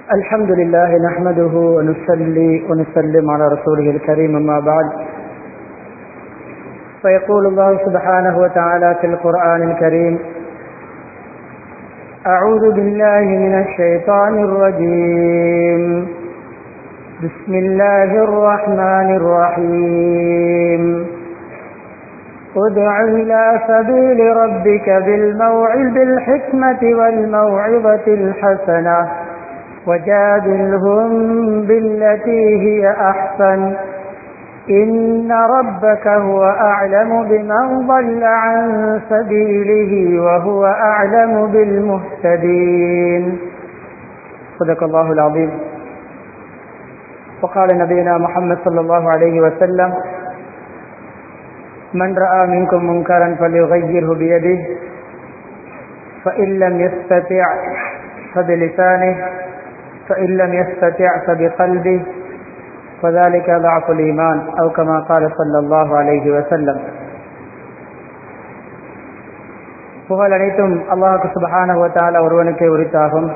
الحمد لله نحمده ونصلي ونسلم على رسوله الكريم أما بعد فيقول الله سبحانه وتعالى في القرآن الكريم أعوذ بالله من الشيطان الرجيم بسم الله الرحمن الرحيم ادع إلى سبيل ربك بالحكمة والموعظة الحسنة وجادلهم بالتي هي أحسن إن ربك هو أعلم بمن ضل عن سبيله وهو أعلم بالمهتدين صدق الله العظيم. وقال نبينا محمد صلى الله عليه وسلم من رأى منكم منكرا فليغيره بيده فإن لم يستطع فبلسانه فإن لم يستطع فبقلبه فذلك ضعف الإيمان أو كما قال صلى الله عليه وسلم. புகழ் அனைத்தும் அல்லாஹ் சுப்ஹானஹு வ தஆலா ஒருவனுக்கே உரித்தாகும்.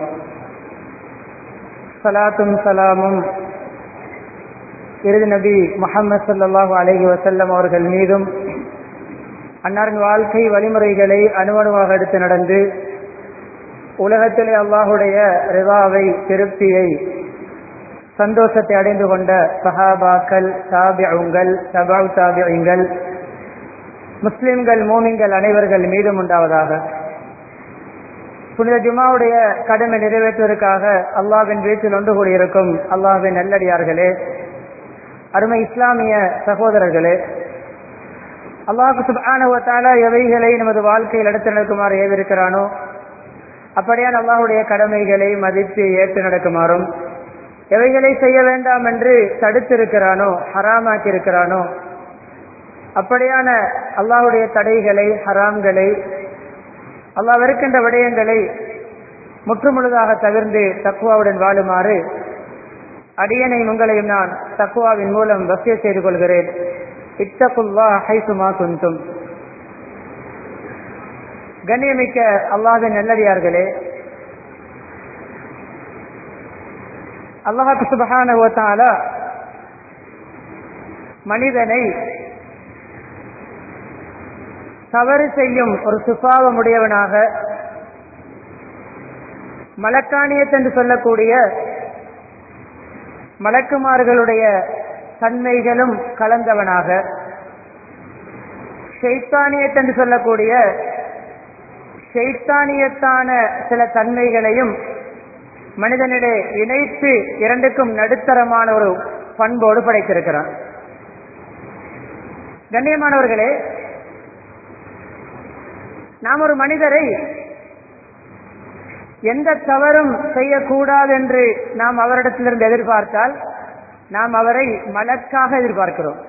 ஸலாத்தும் ஸலாமும் இறுதி நபி முஹம்மது ஸல்லல்லாஹு அலைஹி வஸல்லம் அவர்கள் மீதும் அன்னாரின் வாழ்க்கை வழிமுறைகளை அணுவணுவாக எடுத்து நடந்து உலகத்திலே அல்லாஹுடைய ரிதாவை திருப்தியை சந்தோஷத்தை அடைந்து கொண்ட சஹாபாக்கள், தாபிஊங்கள், தபஉ தாபிஈன்கள், முஸ்லிம்கள், மூமின்கள் அனைவர்கள் மீதும் உண்டாவதாக. புனித ஜுமாவுடைய கடமை நிறைவேற்றுவதற்காக அல்லாஹ்வின் வீட்டில் ஒன்று கூடியிருக்கும் அல்லாஹ்வின் நல்லடியார்களே, அருமை இஸ்லாமிய சகோதரர்களே, அல்லாஹ் சுப்ஹானஹு வ தஆலா எவைகளை நமது வாழ்க்கையில் எடுத்து நடக்குமாறு ஏவிருக்கிறானோ அப்படியான அல்லாஹுடைய கடமைகளை மதித்து ஏற்று நடக்குமாறும், எவைகளை செய்ய வேண்டாம் என்று தடுத்திருக்கிறானோ, ஹராமாக்கி இருக்கிறானோ அப்படியான அல்லாஹுடைய தடைகளை, ஹராம்களை, அல்லாஹ் வெறுக்கின்ற விடயங்களை முற்றுமுழுதாக தவிர்ந்து தக்வாவுடன் வாழுமாறு அடியனை உங்களையும் நான் தக்வாவின் மூலம் வசியத் செய்து கொள்கிறேன். இத்தகுல்லாஹ் ஹைசுமா குன்தும். கண்ணியமிக்க அல்லாஹ்வின் நல்லடியார்களே, அல்லாஹ் சுப்ஹானஹு வ தஆலா மனிதனை தவறு செய்யும் ஒரு சுபாவமுடையவனாக, மலக்கானியத் என்று சொல்லக்கூடிய மலக்குமார்களுடைய தன்மைகளும் கலந்தவனாக, ஷைத்தானியத் என்று சொல்லக்கூடிய ஷைத்தானியத்தான சில தன்மைகளையும் மனிதனிடையே இணைத்து இரண்டுக்கும் நடுத்தரமான ஒரு பண்போடு படைத்திருக்கிறான். கண்ணியமானவர்களே, நாம் ஒரு மனிதரை எந்த தவறும் செய்யக்கூடாது என்று நாம் அவரிடத்திலிருந்து எதிர்பார்த்தால் நாம் அவரை மலக்காக எதிர்பார்க்கிறோம்.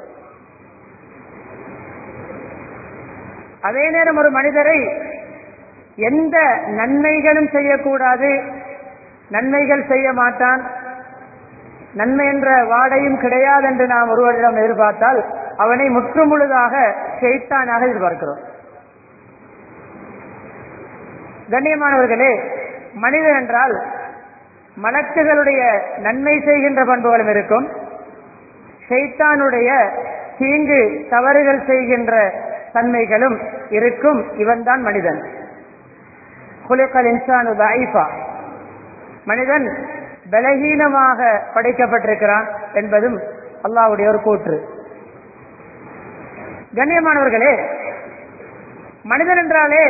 அதே நேரம் ஒரு மனிதரை எந்த நன்மைகளும் செய்யக்கூடாது, நன்மைகள் செய்ய மாட்டான், நன்மை என்ற வாடையும் கிடையாது என்று நாம் ஒருவரிடம் எதிர்பார்த்தால் அவனை முற்றுமுழுதாக ஷைத்தானாக எதிர்பார்க்கிறோம். கண்ணியமானவர்களே, மனிதன் என்றால் மலக்குகளுடைய நன்மை செய்கின்ற பண்புகளும் இருக்கும், ஷைத்தானுடைய தீங்கு தவறுகள் செய்கின்ற தன்மைகளும் இருக்கும். இவன்தான் மனிதன். குலிகல் இன்சானு தஈஃபா. மனிதன் பலகீனமாக படைக்கப்பட்டிருக்கிறான் என்பதும் அல்லாஹ்வுடைய ஒரு கூற்று. கண்ணியமானவர்களே, மனிதன் என்றாலே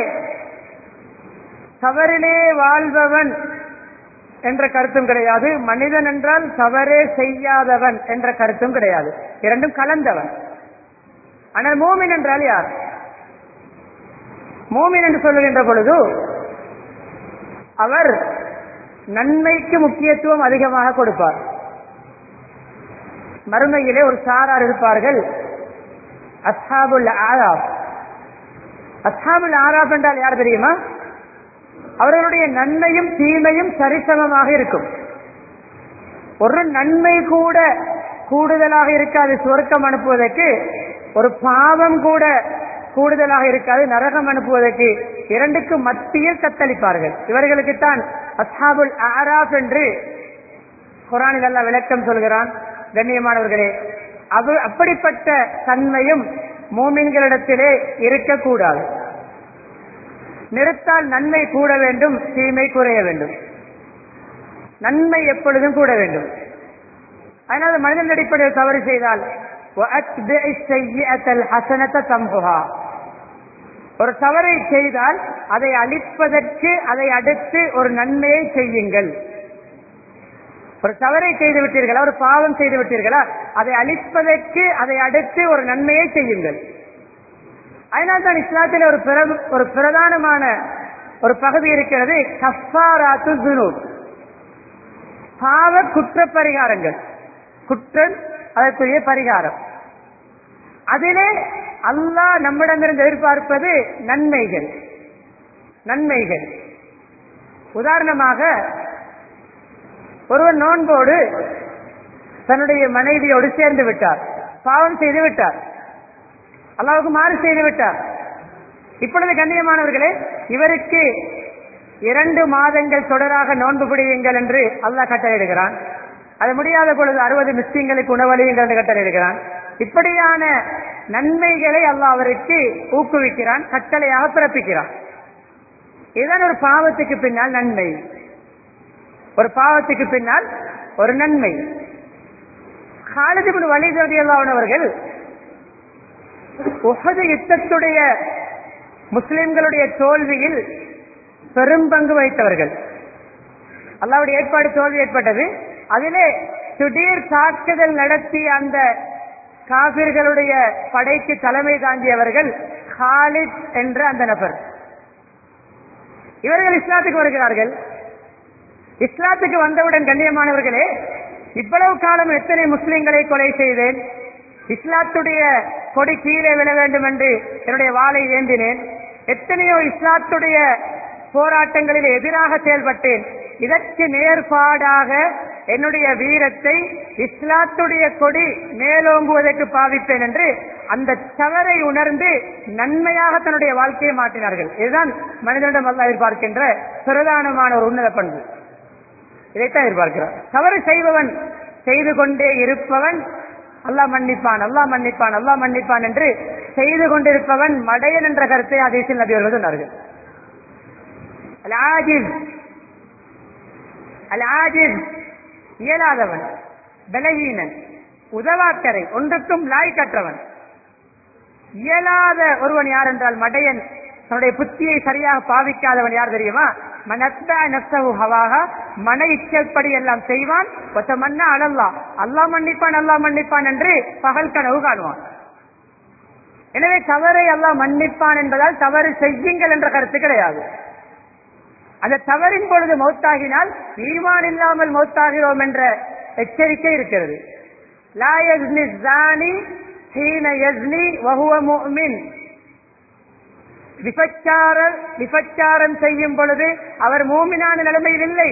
தவறிலே வாழ்பவன் என்ற கருத்தும் கிடையாது, மனிதன் என்றால் தவறே செய்யாதவன் என்ற கருத்தும் கிடையாது, இரண்டும் கலந்தவன். ஆனால் மூமின் என்றால் யார்? மூமின் என்று சொல்லுகின்ற பொழுது அவர் நன்மைக்கு முக்கியத்துவம் அதிகமாக கொடுப்பார். மறுமையிலே ஒரு சாரார் இருப்பார்கள், அஸ்ஹாபுல் ஆராஃப். அஸ்ஹாபுல் ஆராஃப் என்றால் யார் தெரியுமா? அவர்களுடைய நன்மையும் தீமையும் சரிசமமாக இருக்கும். ஒரு நன்மை கூட கூடுதலாக இருக்காது சொர்க்கம் அனுப்புவதற்கு, ஒரு பாவம் கூட கூடுதலாக இருக்காது நரகம் அனுப்புவதற்கு. இரண்டுக்கு மத்தியில் தத்தளிப்பார்கள். இவர்களுக்குத்தான் அஸ்ஹாபுல் ஆராஃப் என்று குர்ஆனில் அல்லாஹ் விளக்கம் சொல்கிறான். கண்ணியமானவர்களே, அப்படிப்பட்ட தன்மையும் மூமின்களிடத்திலே இருக்கக்கூடாது. நிறுத்தால் நன்மை கூட வேண்டும், தீமை குறைய வேண்டும். நன்மை எப்பொழுதும் கூட வேண்டும். அதனால மனிதன் அடிப்படையில் தவறு செய்தால் ஒரு தவறை செய்தால் அதை அழிப்பதற்கு அதை அடுத்து ஒரு நன்மையை செய்யுங்கள். ஒரு தவறை செய்து விட்டீர்களா, ஒரு பாவம் செய்து விட்டீர்களா, அதை அழிப்பதற்கு அதை அடுத்து ஒரு நன்மையை செய்யுங்கள். அதனால்தான் இஸ்லாத்தில் ஒரு பிரதானமான ஒரு பகுதி இருக்கிறது, கஃபாராத்து ஸுனூப், பாவ குற்ற பரிகாரங்கள். குற்றம் அதற்குரிய பரிகாரம். அதிலே அல்லாஹ் நம்மிடமிருந்து எதிர்பார்ப்பது நன்மைகள். நன்மைகள் உதாரணமாக, ஒருவன் நோன்போடு தன்னுடைய மனைவியோடு சேர்ந்து விட்டார், பாவம் செய்து விட்டார், அல்லாஹ்வுக்கு மாறு செய்து விட்டார். இப்பொழுது கண்ணியமானவர்களே, இவருக்கு 2 மாதங்கள் தொடராக நோன்பு பிடியுங்கள் என்று அல்லாஹ் கட்டளையிடுகிறான். அது முடியாத பொழுது 60 மிஸ்கின்களுக்கு உணவளியுங்கள் என்று கட்டளையிடுகிறான். இப்படியான நன்மைகளை அல்லாஹ் அவருக்கு ஊக்குவிக்கிறான், கட்டளையாக பிறப்பிக்கிறான். இதுதான் ஒரு பாவத்துக்கு பின்னால் நன்மை. ஒரு பாவத்துக்கு பின்னால் ஒரு நன்மை. காலித் இப்னு வலீத் ரலியல்லாஹு அன்ஹு அவர்கள் உஹது யுத்தத்துடைய முஸ்லிம்களுடைய தோல்வியில் பெரும் பங்கு வகித்தவர்கள். அல்லாஹ்வுடைய ஏற்பாடு தோல்வி ஏற்பட்டது. அதிலே திடீர் தாக்குதல் நடத்திய அந்த காபிர்களுடைய படைக்கு தலைமை தாங்கியவர்கள் காலித் என்ற அந்த நபர். இவர்கள் இஸ்லாத்துக்கு வருகிறார்கள். இஸ்லாத்துக்கு வந்தவுடன் கண்ணியமானவர்களே, இவ்வளவு காலம் எத்தனை முஸ்லிம்களை கொலை செய்தேன், இஸ்லாத்துடைய கொடி கீழே விழ வேண்டும் என்று என்னுடைய வாளை ஏந்தினேன், எத்தனையோ இஸ்லாத்துடைய போராட்டங்களில் எதிராக செயல்பட்டேன், இதற்கு நேர்பாடாக என்னுடைய வீரத்தை இஸ்லாத்துடைய கொடி மேலோங்குவதற்கு பாவிப்பேன் என்று அந்த தவறை உணர்ந்து நன்மையாக தன்னுடைய வாழ்க்கையை மாற்றினார்கள். இதுதான் மனிதனிடம் அல்லாஹ் எதிர்பார்க்கின்ற பிரதானமான ஒரு உன்னத பண்பு. இதைத்தான் எதிர்பார்க்கிறார். தவறு செய்பவன் செய்து கொண்டே இருப்பவன் அல்லாஹ் மன்னிப்பான், அல்லாஹ் மன்னிப்பான், அல்லாஹ் மன்னிப்பான் என்று செய்து கொண்டிருப்பவன் மடையன் என்ற கருத்தை ஹதீஸில் நபி அவர்கள் சொன்னார்கள். அல்-ஆஜிஸ் இயலாதவன், பலவீனன், உதவாக்கரை, ஒன்றுக்கும் லாய்க்கற்றவன். இயலாத ஒருவன் யார் என்றால் மடையன், தன்னுடைய புத்தியை சரியாக பாவிக்காதவன் யார் தெரியுமா? மன இச்சப்படி எல்லாம் செய்வான், அல்லாஹ் மன்னிப்பான் அல்லாஹ் மன்னிப்பான் என்று பகல் கனவு காணுவான். எனவே தவறை அல்லாஹ் மன்னிப்பான் என்பதால் தவறு செய்யுங்கள் என்ற கருத்து கிடையாது. அந்த தவறின் பொழுது மௌத்தாகினால் ஈமான் இல்லாமல் மௌத்தாகிறோம் என்ற எச்சரிக்கை இருக்கிறது. லா யஸ்னி ஸானி ஹீன யஸ்னி வஹுவ முஃமின். விபச்சாரம் செய்யும் பொழுது அவர் மூமினான நிலைமையில் இல்லை.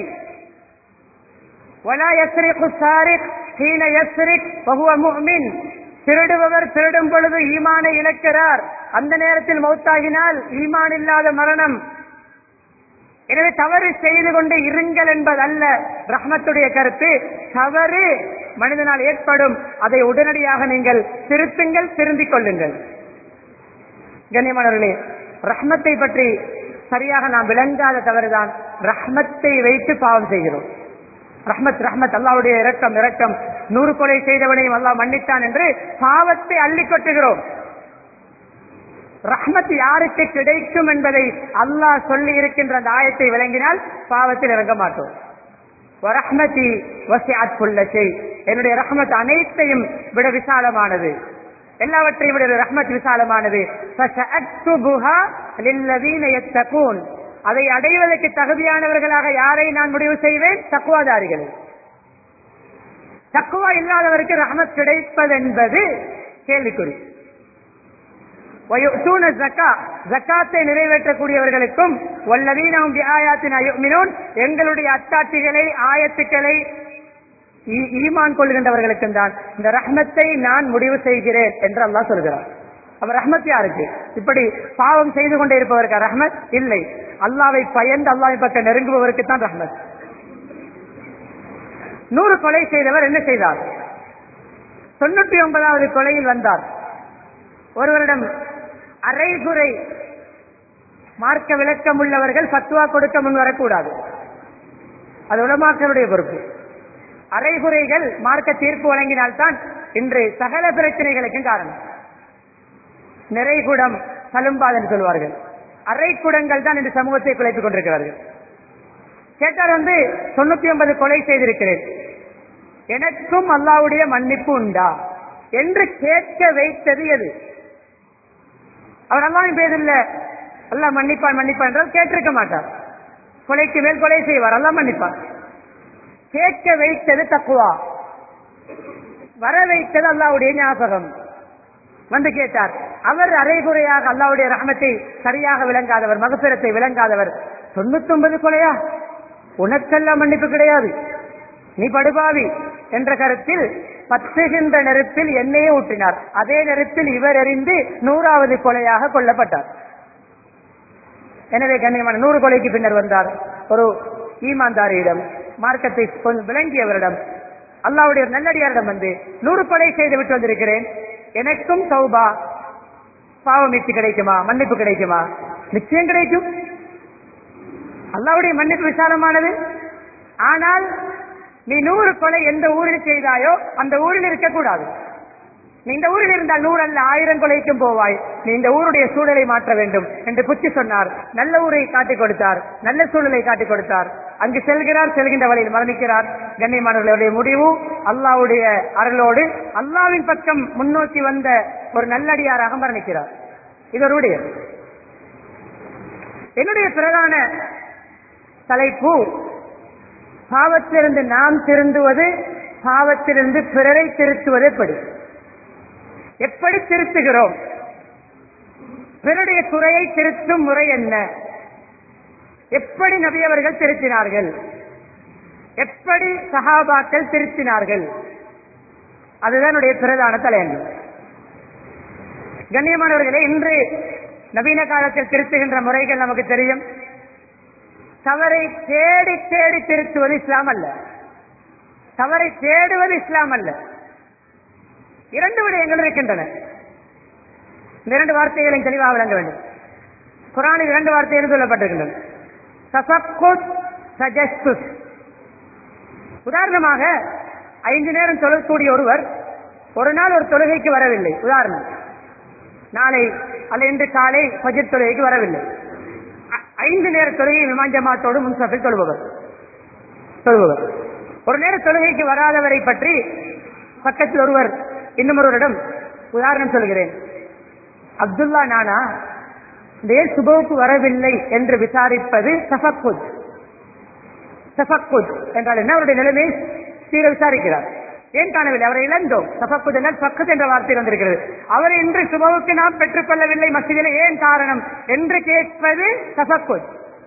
வலா யஸ்ரிகு ஸாரிக் ஹீன யஸ்ரிக் வஹுவ முஃமின். திருடுபவர் திருடும் பொழுது ஈமானை இழக்கிறார், அந்த நேரத்தில் மௌத்தாகினால் ஈமான் இல்லாத மரணம். எனவே தவறு செய்து கொண்டு இருங்கள் என்பதல்ல ரஹ்மத்துடைய கருத்து. தவறு மனிதனால் ஏற்படும், அதை உடனடியாக நீங்கள் திருத்துங்கள், திருந்திக் கொள்ளுங்கள். கண்ணியமானவர்களே, ரஹ்மத்தை பற்றி சரியாக நாம் விளங்காத தவறுதான் ரஹ்மத்தை வைத்து பாவம் செய்கிறோம். ரஹ்மத் ரஹ்மத் அல்லாஹ்வுடைய இரக்கம் இரக்கம், 100 கொலை செய்தவனையும் அல்லாஹ் மன்னித்தான் என்று பாவத்தை அள்ளி கொட்டுகிறோம். ரஹ்மத் யாருக்கு கிடைக்கும் என்பதை அல்லாஹ் சொல்லி இருக்கின்ற அந்த ஆயத்தை விளங்கினால் பாவத்தில் இறங்க மாட்டோம். வரஹ்மதி வஸிஅத் குல்ல ஷை. என்னுடைய ரஹ்மத் அனைத்தையும் விட விசாலமானது, எல்லாவற்றையும் விட ரஹ்மத் விசாலமானது. ஃபஸஅக்துபுஹா லில்லதீன யத்தகூன். அதை அடைவதற்கு தகுதியானவர்களாக யாரை நான் முடிவு செய்வேன்? தக்வாதாரிகள். தக்வா இல்லாதவருக்கு ரஹ்மத் கிடைப்பது என்பது கேள்விக்குறி. ஜக்காத்தை நிறைவேற்றக்கூடியவர்களுக்கும் வல்லதீனஹும் பிஆயாத்தினா யுமினூன், எங்களுடைய அத்தாட்சிகளை ஆயத்துக்களை ஈமான் கொள்கின்றவர்களுக்கும் தான் இந்த ரஹ்மத்தை நான் முடிவு செய்கிறேன் என்று அல்லாஹ் சொல்கிறார். அப்ப ரஹ்மத் யாருக்கு? இப்படி பாவம் செய்து கொண்டே இருப்பவருக்கு ரஹ்மத் இல்லை. அல்லாஹ்வை பயந்து அல்லாஹ்வின் பக்கம் நெருங்குபவருக்கு தான் ரஹ்மத். 100 கொலை செய்தவர் என்ன செய்தார்? 99வது கொலையில் வந்தார். ஒருவரிடம் அரைகுறை மார்க்க விளக்கம் உள்ளவர்கள் ஃபத்வா கொடுக்க முன் வரக்கூடாது. அது உலமாக்களுடைய பொறுப்பு. அரைகுறைகள் மார்க்க தீர்ப்பு வழங்கினால்தான் இன்று சகல பிரச்சனைகளுக்கும் காரணம். நிறைகுடம் தழும்பாதன் சொல்வார்கள். அரைக்குடங்கள் தான் இந்த சமூகத்தை குலைத்துக் கொண்டிருக்கிறார்கள். கேட்டார் 99 கொலை செய்திருக்கிறேன், எனக்கும் அல்லாஹ்வுடைய மன்னிப்பு உண்டா என்று கேட்க வைத்தது எது? அவர் அல்லாஹ்வின் பேரில் அல்லாஹ் மன்னிப்பான் மன்னிப்பான் என்றால் கேட்டிருக்க மாட்டார். கொலைக்கு மேல் கொலை செய்வார், அல்லாஹ் மன்னிப்பார். கேட்க வைத்தது தக்வா, வர வைத்தது அல்லாஹ்வுடைய ஞாபகம். வந்து கேட்டார். அவர் அரைகுறையாக அல்லாஹ்வுடைய ரஹ்மத்தை சரியாக விளங்காதவர், மகஃபிரத்தை விளங்காதவர். 99 கொலையா? உனக்கெல்லாம் மன்னிப்பு கிடையாது, நீ படுபாவி என்ற கருத்தில் பத்துகின்ற நெருப்பில் எண்ணெயை ஊற்றினார். அதே நெருப்பில் இவர் எறிந்து 100வது கொலையாக கொல்லப்பட்டார். எனவே கண்ணியமான 100 கொலைக்கு பின்னர் வந்தார். ஒரு ஈமான்தாரியிடம், மார்க்கத்தை விளங்கியவரிடம், அல்லாஹ்வுடைய நல்லடியாரிடம் 100 கொலை செய்து விட்டு வந்திருக்கிறேன், எனக்கும் தௌபா பாவமீட்சி கிடைக்குமா, மன்னிப்பு கிடைக்குமா? நிச்சயம் கிடைக்கும். அல்லாஹ்வுடைய மன்னிப்பு விசாலமானது. ஆனால் நீ 100 கொலை எந்த ஊரில் செய்தாயோ அந்த ஊரில் இருக்கக்கூடாது. நீ இந்த ஊரில் இருந்தால் 100 அல்ல 1000 கொலைக்கும் போவாய். நீ இந்த ஊருடைய சூழலை மாற்ற வேண்டும் என்று புத்தி சொன்னார். நல்ல ஊரை காட்டிக் கொடுத்தார், நல்ல சூழலை காட்டிக் கொடுத்தார். அங்கு செல்கிறார், செல்கின்ற வழியில் மரணிக்கிறார். கண்ணியமானவர்களுடைய முடிவு அல்லாஹ்வுடைய அருளோடு அல்லாஹ்வின் பக்கம் முன்னோக்கி வந்த ஒரு நல்லடியாராக மரணிக்கிறார். இதனுடைய என்னுடைய பிரதான தலைப்பு, பாவத்திலிருந்து நாம் திருந்துவது, பாவத்திலிருந்து பிறரை திருத்துவது எப்படி திருத்துகிறோம், பிறருடைய குறையை திருத்தும் முறை என்ன, எப்படி நபி அவர்கள் திருத்தினார்கள், எப்படி சஹாபாக்கள் திருத்தினார்கள், அதுதான் என்னுடைய பிரதான தலையங்கம். கண்ணியமானவர்களே, இன்று நவீன காலத்தில் திருத்துகின்ற முறைகள் நமக்கு தெரியும். தவறை தேடி தேடி திருத்துவது இஸ்லாம் அல்ல, தவறை தேடுவது இஸ்லாம் அல்ல. 2 விடயங்கள் இருக்கின்றன. இந்த 2 வார்த்தைகளையும் தெளிவாக விளங்க வேண்டும். குர்ஆனில் 2 வார்த்தைகள் சொல்லப்பட்டிருக்கின்றன, தஃபக்குத், தஜஸ்ஸுஸ். உதாரணமாக 5 நேரம் தொழக்கூடிய ஒருவர் ஒரு நாள் ஒரு தொழுகைக்கு வரவில்லை. உதாரணம், நாளை அல்ல இன்று காலை ஃபஜ்ர் தொழுகைக்கு வரவில்லை. 5 நேர தொழுகை இமாம் ஜமாத்தோடு முன்சஃபில் தொழுபவர். ஒரு நேர தொழுகைக்கு வராதவரை பற்றி பக்கத்தில் ஒருவர் இன்னும் ஒருவரிடம் உதாரணம் சொல்கிறேன், அப்துல்லா நானா ஏன் சுபவுக்கு வரவில்லை என்று விசாரிப்பது தஃபக்குத். தஃபக்குத் என்றால் என்ன? அவருடைய நிலைமையை சீர விசாரிக்கிறார். ஏன் காணவில்லை, அவரை இழந்தோம். தஃபக்குத் என்றால் ஃபக்குத் என்ற வார்த்தை வந்திருக்கிறது. அவரை இன்று சுபவுக்கு நாம் பெற்றுக் கொள்ளவில்லை மஸ்ஜிதிலே, ஏன் காரணம் என்று கேட்பது தஃபக்குத்.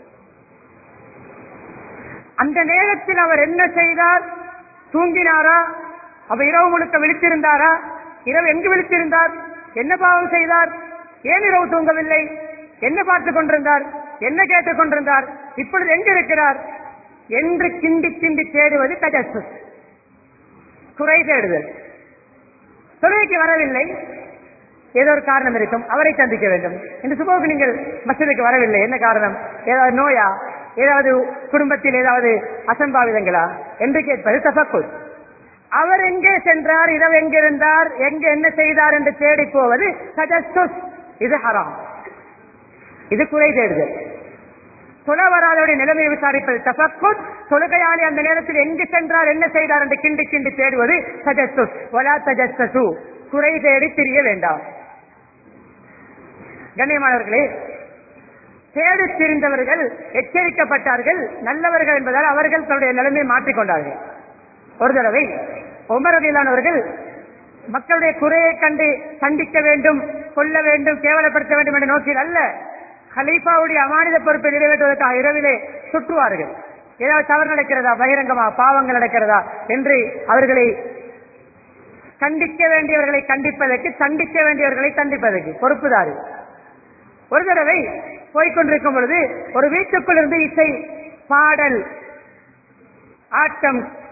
அந்த நேரத்தில் அவர் என்ன செய்தார்? தூங்கினாரா? அவ இரவு முழுக்க விழித்திருந்தாரா? இரவு எங்கு விழித்திருந்தார்? என்ன பாவம் செய்தார்? ஏன் இரவு தூங்கவில்லை? என்ன பார்த்துக் கொண்டிருந்தார்? என்ன கேட்டுக் கொண்டிருந்தார்? இப்பொழுது எங்கு இருக்கிறார் என்று கிண்டி கிண்டி தேடுவது தஜஸ்ஸுஸ், குறை தேடுதல். தொழுகைக்கு வரவில்லை, ஏதோ ஒரு காரணம் இருக்கும், அவரை சந்திக்க வேண்டும். இந்த சுபவுக்கு நீங்கள் மஸ்ஜிதுக்கு வரவில்லை, என்ன காரணம்? ஏதாவது நோயா, ஏதாவது குடும்பத்தில் ஏதாவது அசம்பாவிதங்களா என்று கேட்பது தஃபக்குத். அவர் எங்கே சென்றார், இரவு எங்கிருந்தார், எங்கே என்ன செய்தார் என்று தேடி போவது தஜஸ்ஸுஸ். இது ஹராம், இது குறை தேடுதல். தொழ வராதவருடைய நிலைமையை விசாரிப்பது தஃபக்குத். தொழுகையாளி அந்த நேரத்தில் எங்கு சென்றார், என்ன செய்தார் என்று கிண்டி கிண்டி தேடுவது தஜஸ்ஸுஸ். வலா தஜஸ்ஸஸு, குறை தேடி திரிய வேண்டாம். கண்ணியமானவர்களே, தேடி திரிந்தவர்கள் எச்சரிக்கப்பட்டார்கள், நல்லவர்கள் என்பதால் அவர்கள் தன்னுடைய நிலைமையை மாற்றிக்கொண்டார்கள். ஒரு தடவை உமர் ரலியல்லாஹு மக்களுடைய குறையை கண்டு கண்டிக்க வேண்டும், கொல்ல வேண்டும், கேவலப்படுத்த வேண்டும் என்ற நோக்கில் அல்ல, கலீஃபாவுடைய அமானித பொறுப்பை நிறைவேற்றுவதற்காக இரவிலே சுற்றுவார்கள். ஏதாவது தவறு நடக்கிறதா, பகிரங்கமா பாவங்கள் நடக்கிறதா என்று அவர்களை கண்டிக்க வேண்டியவர்களை கண்டிப்பதற்கு, தண்டிக்க வேண்டியவர்களை தண்டிப்பதற்கு பொறுப்புதாரு. ஒரு தடவை போய்கொண்டிருக்கும் பொழுது ஒரு வீட்டுக்குள் இருந்து இசை, பாடல், ஆட்டம்,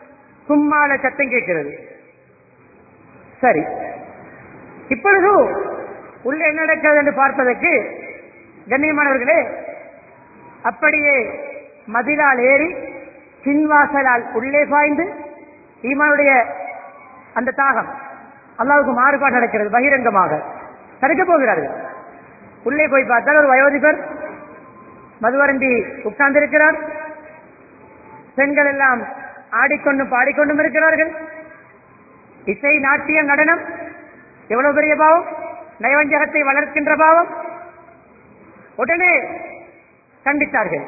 கும்மால சத்தம் கேட்கிறது. சரி, இப்பொழுது உள்ள என்ன நடக்கிறது என்று பார்ப்பதற்கு கண்ணியமானவர்களே, அப்படியே மதிலால் ஏறி பின்வாசலால் உள்ளே பாய்ந்து ஈமானுடைய அந்த தாகம் அல்லாஹ்வுக்கு மாறுபாடு நடக்கிறது. பகிரங்கமாக தடுக்க போகிறார்கள். உள்ளே போய் பார்த்தால் ஒரு வயோதிபர் மதுவருந்தி உட்கார்ந்திருக்கிறார். பெண்கள் எல்லாம் ஆடிக்கொண்டும் பாடிக்கொண்டும் இருக்கிறார்கள். இசை, நாட்டியம், நடனம், எவ்வளவு பெரிய பாவம்! நயவஞ்சகத்தை வளர்க்கின்ற பாவம். உடனே கண்டித்தார்கள்.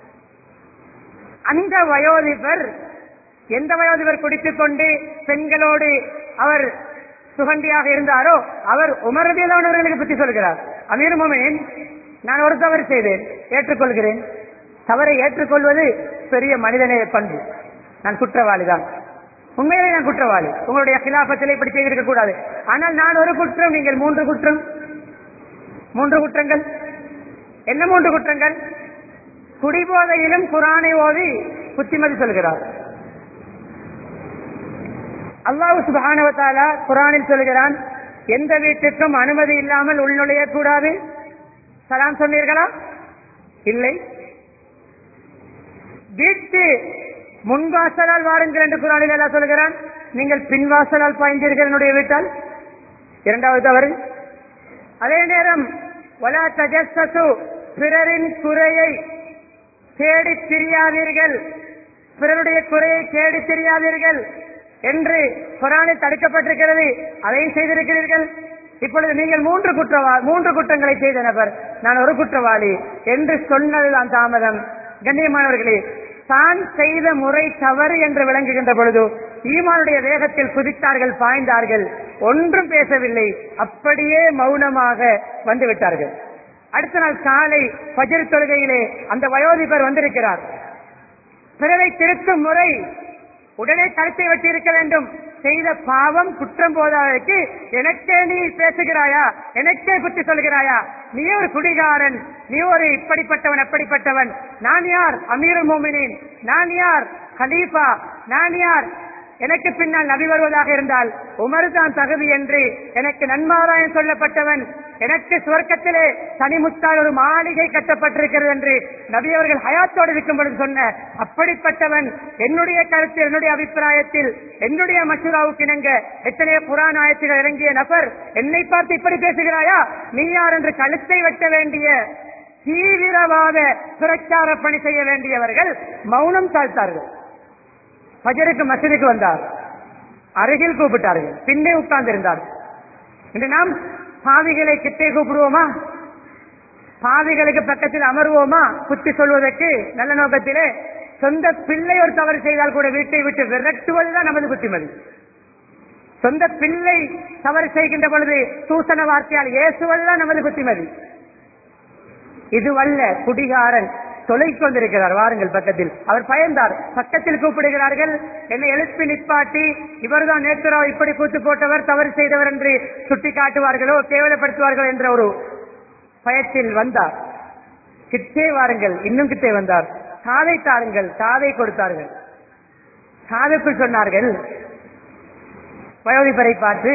அந்த வயோதிபர், எந்த வயோதிபர் குடித்துக் கொண்டு பெண்களோடு அவர் சுகண்டியாக இருந்தாரோ அவர் உமர் ரலியல்லாஹு அன்ஹு அவர்களுக்கு பற்றி சொல்கிறார். அமீருல் முஃமினீன், நான் ஒரு தவறு செய்தேன், ஏற்றுக்கொள்கிறேன். தவறை ஏற்றுக்கொள்வது பெரிய மனிதநேய பண்பு. நான் குற்றவாளிதான், உண்மையிலே நான் குற்றவாளி. உங்களுடைய கிலாபத்திலே இப்படி செய்திருக்க கூடாது. ஆனால் நான் ஒரு குற்றம், நீங்கள் 3 குற்றம். 3 குற்றங்கள். என்ன 3 குற்றங்கள்? குடிபோதையிலும் குர்ஆனை ஓதி புத்திமதி சொல்கிறார். அல்லாஹ் சுப்ஹானஹு வ தஆலா குர்ஆனில் சொல்கிறான், எந்த வீட்டுக்கும் அனுமதி இல்லாமல் உள்நுழைய கூடாது. சலாம் சொன்னீர்களா? இல்லை. வீட்டு முன்வாசலால் வாருங்கள் என்று குர்ஆனில் அல்லாஹ் சொல்கிறான். நீங்கள் பின்வாசலால் பாய்ந்தீர்கள் என்னுடைய வீட்டால். 2வது தவறு. அதே நேரம் வலா தஜஸ்ஸசு, பிறரின் குறையை தேடி திரியாதீர்கள், பிறருடைய குறையை தேடி தெரியாதீர்கள் என்று குர்ஆனில் தடுக்கப்பட்டிருக்கிறது. அதையும் செய்திருக்கிறீர்கள். இப்பொழுது நீங்கள் 3 குற்றங்களை செய்த நபர், நான் ஒரு குற்றவாளி என்று சொன்னதுதான் தாமதம். கண்ணியமானவர்களே, தான் செய்த முறை தவறு என்று விளங்குகின்ற பொழுது ஈமானுடைய வேகத்தில் குதித்தார்கள், பாய்ந்தார்கள், ஒன்றும் பேசவில்லை, அப்படியே மௌனமாக வந்துவிட்டார்கள். அடுத்த நாள் காலை ஃபஜ்ர் தொழுகையிலே அந்த வயோதிபர் வந்திருக்கிறார். பிறரை திருத்தும் முறை உடனே கருத்தை வெட்டி இருக்க வேண்டும். செய்த பாவம் குற்றம் போதாதற்கு எனக்கே நீ பேசுகிறாயா, எனக்கே புத்தி சொல்கிறாயா, நீ ஒரு குடிகாரன், நீ ஒரு இப்படிப்பட்டவன் அப்படிப்பட்டவன், நான் யார் அமீருல் முஃமினீன், நான் யார் கலீஃபா, நான் யார், எனக்கு பின்னால் நபி வருவதாக இருந்தால் உமர் தான் தகுதி என்று எனக்கு நன்மாராயம் சொல்லப்பட்டவன், எனக்கு சுவர்க்கத்திலே தனிமுத்தால் ஒரு மாளிகை கட்டப்பட்டிருக்கிறது என்று நபி அவர்கள் ஹயாத்தோடு இருக்கும் பொழுது சொன்ன அப்படிப்பட்டவன், என்னுடைய கருத்து, என்னுடைய அபிப்பிராயத்தில், என்னுடைய மஷூராவுக்கு இணங்க எத்தனையோ குர்ஆன் ஆயத்துகள் இறங்கிய நபர் என்னை பார்த்து இப்படி பேசுகிறாயா, நீ யார் என்று கழுத்தை வெட்ட வேண்டிய தீவிரவாத பிரச்சார பணி செய்ய வேண்டியவர்கள் மௌனம் தாழ்த்தார்கள். ஃபஜருக்கு மஸ்ஜிதுக்கு வந்தார், அருகில் கூப்பிட்டார்கள், பின்னே உட்கார்ந்திருந்தார். இன்று நாம் பாவிகளை கிட்டே கூப்பிடுவோமா? பாவிகளுக்கு பக்கத்தில் அமர்வோமா? புத்தி சொல்வதற்கு நல்ல நோக்கத்திலே சொந்த பிள்ளை ஒரு தவறு செய்தால் கூட வீட்டை விட்டு விரட்டுவதுதான் நமது புத்திமதி. சொந்த பிள்ளை தவறு செய்கின்ற பொழுது தூசண வார்த்தையால் ஏசுவதுதான் நமது புத்திமதி. இதுவல்ல. குடிகாரன் தொலைக்கு வந்திருக்கிறார், வாருங்கள் பக்கத்தில். அவர் பயந்தார், பக்கத்தில் கூப்பிடுகிறார்கள். என்னை எழுப்பி நிப்பாட்டி இவர்தான் நேற்றுரா இப்படி கூத்து போட்டவர், தவறு செய்தவர் என்று சுட்டி காட்டுவார்களோ, கேவலப்படுத்துவார்கள் என்ற ஒரு பயத்தில் வந்தார். கிட்டே வாருங்கள், இன்னும் கிட்டே வந்தார். காதை தாருங்கள், காதை கொடுத்தார்கள். காதுக்குள் சொன்னார்கள் வயோதிபரை பார்த்து,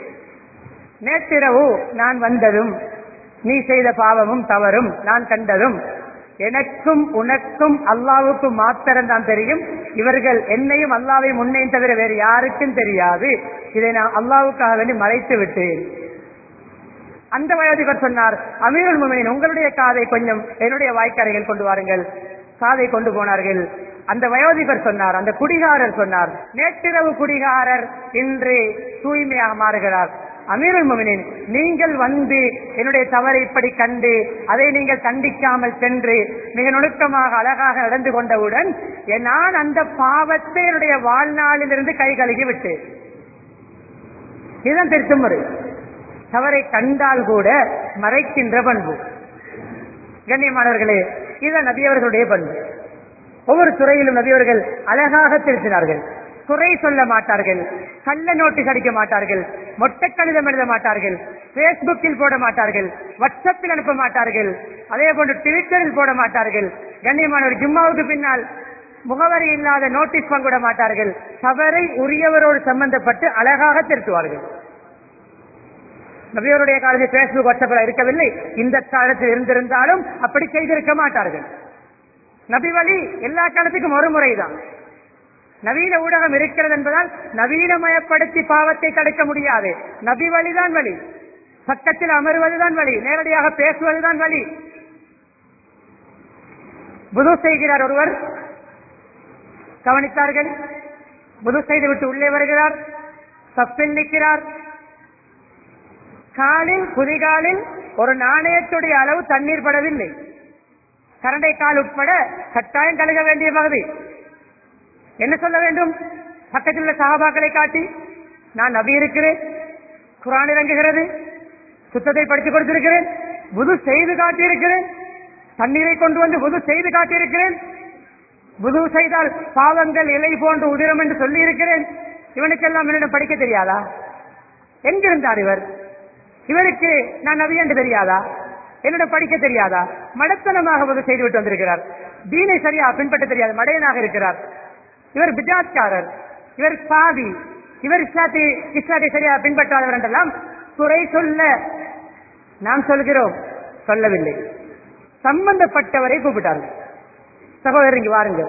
நேற்றிரவு நான் வந்ததும் நீ செய்த பாவமும் தவறும் நான் கண்டதும் எனக்கும் உனக்கும் அல்லாவுக்கும் மாத்திரம் தான் தெரியும். இவர்கள் என்னையும் அல்லாவையும் உன்னையும் தவிர வேறு யாருக்கும் தெரியாது. இதை நான் அல்லாவுக்காக வேண்டி மறைத்து விட்டேன். அந்த வயோதிபர் சொன்னார், அமீருல் முஃமினீன், உங்களுடைய காதை கொஞ்சம் என்னுடைய வாய்க்கரையில் கொண்டு வாருங்கள். காதை கொண்டு போனார்கள். அந்த வயோதிபர் சொன்னார், அந்த குடிகாரர் சொன்னார், நேற்றிரவு குடிகாரர் இன்று தூய்மையாக மாறுகிறார். அமீருல் முஃமினீன், நீங்கள் வந்து என்னுடைய தவறை இப்படி கண்டு அதை நீங்கள் கண்டிக்காமல் சென்று மிக நுணுக்கமாக அழகாக நடந்து கொண்டவுடன் நான் அந்த பாவத்தை என்னுடைய வாழ்நாளிலிருந்து கை கழுகி விட்டேன். இதுதான் திருத்தும் முறை. தவறை கண்டால் கூட மறைக்கின்ற பண்பு. கண்ணியமானவர்களே, இதுதான் நபியவர்களுடைய பண்பு. ஒவ்வொரு துறையிலும் நபியவர்கள் அழகாக திருத்தினார்கள். குறை சொல்ல மாட்டார்கள், கள்ள நோட்டீஸ் அடிக்க மாட்டார்கள், மொட்டை கடிதம் எழுத மாட்டார்கள், பேஸ்புக்கில் போட மாட்டார்கள், வாட்ஸ்அப்பில் அனுப்ப மாட்டார்கள், அதே போன்று ட்விட்டரில் போட மாட்டார்கள். கண்ணியமானவர், ஜும்மாவுக்கு பின்னால் முகவரி இல்லாத நோட்டீஸ் பங்கிட மாட்டார்கள். தவறை உரியவரோடு சம்பந்தப்பட்டு அழகாக திருத்துவார்கள். நபியோருடைய காலத்தில் பேஸ்புக் வாட்ஸ்அப் இருக்கவில்லை. இந்த காலத்தில் இருந்திருந்தாலும் அப்படி செய்திருக்க மாட்டார்கள். நபி வழி எல்லா காலத்துக்கும் ஒரு முறைதான். நவீன ஊடகம் இருக்கிறது என்பதால் நவீனமயப்படுத்தி பாவத்தை தடுக்க முடியாது. நபி வழிதான் வழி. பக்கத்தில் அமர்வதுதான் வழி. நேரடியாக பேசுவதுதான் வழி. வுது செய்கிறார் ஒருவர், கவனித்தார்கள். வுது செய்து விட்டு உள்ளே வருகிறார், சப்பில் நிற்கிறார். காலில் குதிகாலில் ஒரு நாணயத்துடைய அளவு தண்ணீர் படவில்லை. கரண்டை கால் உட்பட கட்டாயம் கழுக வேண்டிய பகுதி. என்ன சொல்ல வேண்டும்? பக்கத்தில் உள்ள சஹாபாக்களை காட்டி, நான் நபி இருக்கிறேன், குர்ஆன் இறங்குகிறது, சுத்தத்தை படித்துக் கொடுத்திருக்கிறேன், வுது செய்து காட்டியிருக்கிறேன், தண்ணீரை கொண்டு வந்து வுது செய்து காட்டியிருக்கிறேன், வுது செய்தால் பாவங்கள் இலை போன்று உதிரம் என்று சொல்லி இருக்கிறேன். இவனுக்கெல்லாம் என்னிடம் படிக்க தெரியாதா? எங்கிருந்தார் இவர்? இவருக்கு நான் நபி என்று தெரியாதா? என்னிடம் படிக்க தெரியாதா? மடத்தனமாக வுது செய்துவிட்டு வந்திருக்கிறார். தீனை சரியா பின்பற்ற தெரியாது, மடையனாக இருக்கிறார். இவர் பிஜாத்காரர், இவர் பாவி, இவர் இஸ்லாத்தை சரியா பின்பற்றாதவர் என்றெல்லாம் குறை சொல்ல நாம் சொல்கிறோம், சொல்லவில்லை. சம்பந்தப்பட்டவரை கூப்பிட்டார்கள். சகோதரர் இங்கு வாருங்கள்,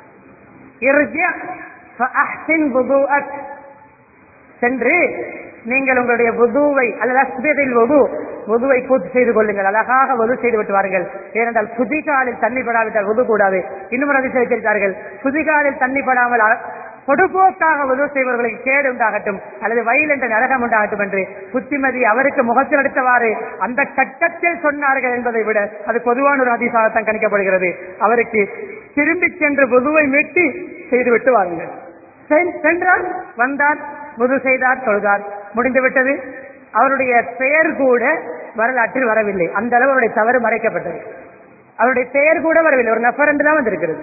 சென்று நீங்கள் உங்களுடைய வுதுவை அல்லது வுதுவை பூர்த்தி செய்து கொள்ளுங்கள், அழகாக வுது செய்து விட்டு வாருங்கள். ஏனென்றால் புதிகாலில் தண்ணி படாவிட்டால் வுது கூடாது. இன்னும் அதிசயித்தார்கள், புதிகாலில் தண்ணி படாமல் பொடுபோக்காக வுது செய்வர்களுக்கு கேடு உண்டாகட்டும் அல்லது வயல் என்ற நரகம் உண்டாகட்டும் என்று புத்திமதி அவருக்கு முகத்தில் எடுத்தவாறு அந்த கட்டத்தில் சொன்னார்கள் என்பதை விட அது பொதுவான ஒரு ஹதீஸாகத்தான் கணிக்கப்படுகிறது. அவருக்கு திரும்பி சென்று வுதுவை மீட்டி செய்துவிட்டு வாருங்கள். சென்றார், வந்தார், வுது செய்தார், தொழுதார், முடிந்துவிட்டது. அவருடைய பெயர் கூட வரலாற்றில் வரவில்லை. அந்த அளவு அவருடைய தவறு மறைக்கப்பட்டது. அவருடைய பெயர் கூட வரவில்லை, ஒரு நபர் என்று தான் வந்திருக்கிறது.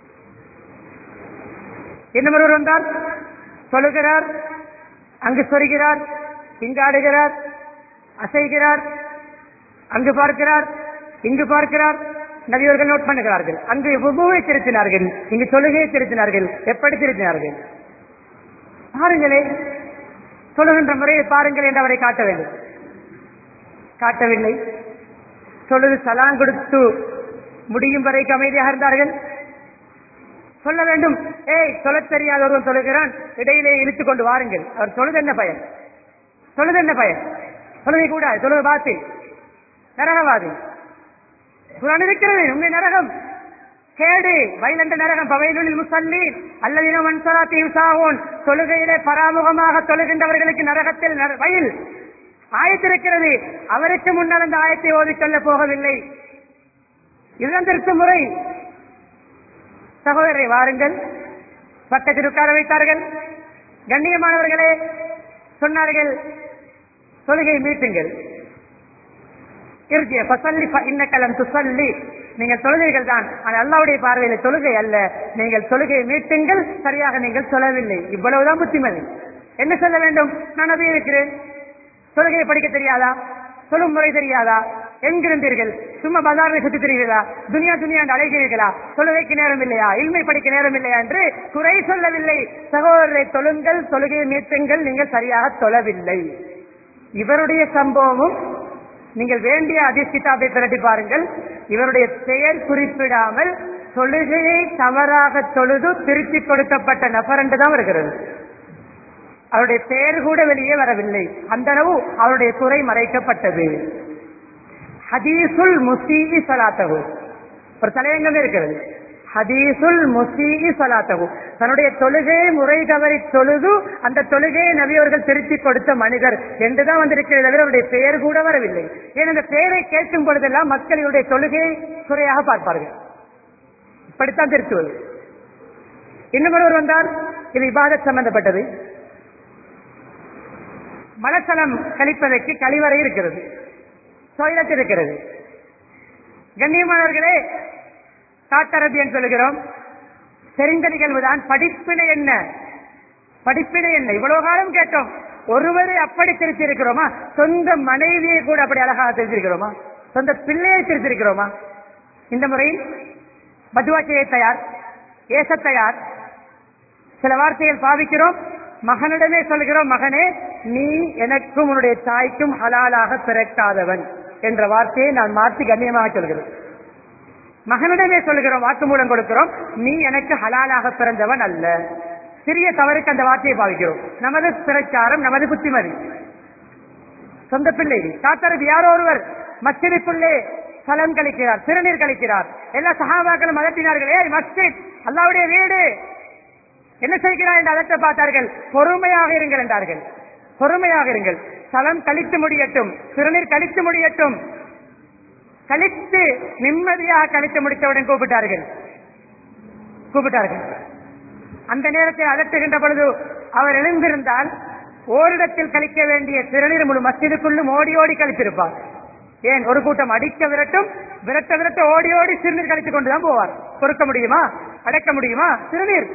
இன்னும் ஒருவர் வந்தார், சொல்லுகிறார், அங்கு சொருகிறார், இங்கு ஆடுகிறார், அசைகிறார், அங்கு பார்க்கிறார், இங்கு பார்க்கிறார். நபியவர்கள் நோட் பண்ணுகிறார்கள். அங்கு வுதுவை திருத்தினார்கள், இங்கு தொழுகையை திருத்தினார்கள். எப்படி திருத்தினார்கள் பாருங்களே, சொல்லுகின்ற முறையை பாருங்கள் என்று அவரை காட்ட வேண்டும். காட்டவில்லை. தொழுது சலாம் கொடுத்து முடியும் வரைக்கும் அமைதியாக இருந்தார்கள். சொல்ல வேண்டும், சொல்ல தெரியாத ஒருவன் சொல்லுகிறான், இடையிலே இழுத்துக் கொண்டு வாருங்கள். அவர் சொல்லுது என்ன பயன்? சொல்லுது என்ன பயன்? சொல்லுகை கூடாது, சொல்லுது பாத்தி, நரகவாதி. குர்ஆன் இருக்கிறது, உண்மை நரகம், கேடு, வயலண்ட நரகம். பவைலுல் முஸல்லீன் அல்லதீன அன் ஸலாத்திஹிம் சாஹூன், தொழுகையிலே பராமுகமாக தொழுகின்றவர்களுக்கு நரகத்தில் வயல். ஆயத்திருக்கிறது, அவருக்கு முன்னால் அந்த ஆயத்தை ஓதி சொல்ல போகவில்லை. இதுதான் திருத்த முறை. சகோதரரை வாருங்கள், பக்கத்தில் உட்கார வைத்தார்கள். கண்ணியமானவர்களே, சொன்னார்கள், தொழுகை மீட்டுங்கள். நீங்கள் தொழுகைகள் தான், ஆனால் அல்லாஹ்வுடைய பார்வையில தொழுகை அல்ல. நீங்கள் தொழுகையை மீட்டுங்கள், சரியாக நீங்கள் சொல்லவில்லை. இவ்வளவுதான் புத்திமதி. என்ன சொல்ல வேண்டும்? நான் நபி இருக்கிறேன், தொழுகையை படிக்க தெரியாதா? சொல்லும் முறை தெரியாதா? எங்கிருந்தீர்கள்? சும்மா பஜாரை சுற்றி தெரிகிறீர்களா? துனியா என்று அழைக்கிறீர்களா? தொழுகைக்கு நேரம் இல்லையா? இல்மை படிக்க நேரம் இல்லையா என்று குறை சொல்லவில்லை. சகோதரரை தொழுங்கள், தொழுகையை மீட்டுங்கள், நீங்கள் சரியாக தொழவில்லை. இவருடைய சம்பவமும் நீங்கள் வேண்டிய ஹதீஸ் கிதாபை திரட்டி பாருங்கள். இவருடைய பெயர் குறிப்பிடாமல் தொழுகையை தவறாக தொழுது திருத்தி கொடுக்கப்பட்ட நபர் என்றுதான் வருகிறது. அவருடைய பெயர் கூட வெளியே வரவில்லை. அந்த அளவு அவருடைய குறை மறைக்கப்பட்டது. ஹதீசுல் முஸீஇ ஸலாத்தஹு, ஒரு தலையங்கம் இருக்கிறது. ஹதீசுல் முஸீஇ ஸலாத்தஹு, தன்னுடைய தொழுகையை முறை தவறி தொழுது அந்த தொழுகையை நபி அவர்கள் திருத்தி கொடுத்த மனிதர் என்றுதான் வந்திருக்கிறது. தவிர அவருடைய பெயர் கூட வரவில்லை. ஏன் அந்த பெயரை கேட்கும் பொழுதெல்லாம் மக்களுடைய தொழுகையை குறையாக பார்ப்பார்கள். இப்படித்தான் திருத்துவது. இன்னும் ஒருவர் வந்தார், இது இபாதத் சம்பந்தப்பட்டது. மலசலம் கழிப்பதற்கு கழிவறை இருக்கிறது, டாய்லெட் இருக்கிறது. கண்ணியமானவர்களே, காட்டரபியன் சொல்லுகிறோம், தெரிந்த நிகழ்வுதான். படிப்பினை என்ன? படிப்பினை என்ன? இவ்வளவு காலம் கேட்டோம். ஒருவரை அப்படி திருத்தி இருக்கிறோமா? சொந்த மனைவியை கூட அப்படி அழகாக திருத்திருக்கிறோமா? சொந்த பிள்ளையை திருத்திருக்கிறோமா? இந்த முறையில் பத்வா செய்ய தயார், ஏச தயார். சில வார்த்தைகள் பாவிக்கிறோம், மகனிடமே சொல்கிறோம், மகனே நீ எனக்கும் உன்னுடைய தாய்க்கும் ஹலாலாக பிறக்காதவன் என்ற வார்த்தையை நான் மாற்றி கண்ணியமாக சொல்கிறேன். மகனிடமே சொல்கிறோம், வாக்குமூலம் கொடுக்கிறோம், நீ எனக்கு ஹலாலாக பிறந்தவன் அல்ல. சிறிய தவறுக்கு அந்த வார்த்தையை பாவிக்கிறோம். நமது பிரச்சாரம், நமது புத்திமதி. சொந்த பிள்ளை காத்தரது யாரோ ஒருவர் மஸ்ஜிதுக்குள்ளே சலம் கழிக்கிறார், சிறுநீர் கழிக்கிறார். எல்லா சஹாபாக்களும் அதட்டினார்களே, மஸ்ஜித் அல்லாஹ்வுடைய வீடு, என்ன செய்கிறார் என்று அதட்ட பார்த்தார்கள். பொறுமையாக இருங்கள் என்றார்கள். பொறுமையாக இருங்கள், சலம் கழித்து முடியட்டும், சிறுநீர் கழித்து முடியட்டும். கழித்து நிம்மதியாக கழித்து முடித்தவுடன் கூப்பிட்டார்கள். அந்த நேரத்தில் அதட்டுகின்ற பொழுது அவர் எழுந்திருந்தால் ஓரிடத்தில் கழிக்க வேண்டிய சிறுநீர் முழு மஸ்ஜிதுக்குள்ளும் ஓடி ஓடி கழித்திருப்பார். ஏன், ஒரு கூட்டம் அடிக்க விரட்டும், விரட்ட ஓடி ஓடி சிறுநீர் கழித்துக் கொண்டுதான் போவார். பொறுக்க முடியுமா, அடக்க முடியுமா சிறுநீர்?